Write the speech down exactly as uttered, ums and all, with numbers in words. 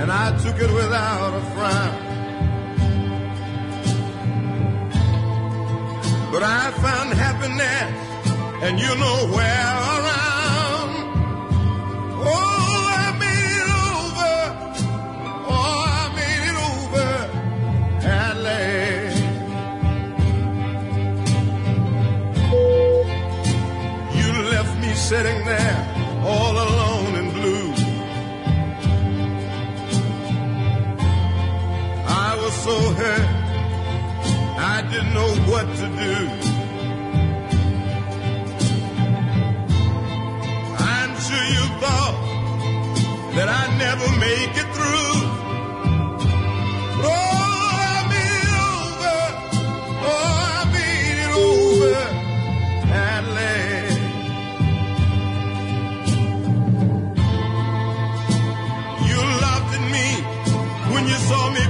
and I took it without a frown. But I found happiness, and you know where around. Oh, I made it over. Oh, I made it over at last. You left me sitting there all alone and blue. I was so hurt, I didn't know what to do. I'm sure you thought that I'd never make it through. Oh, I made it over. Oh, I made it over at last. You laughed at me when you saw me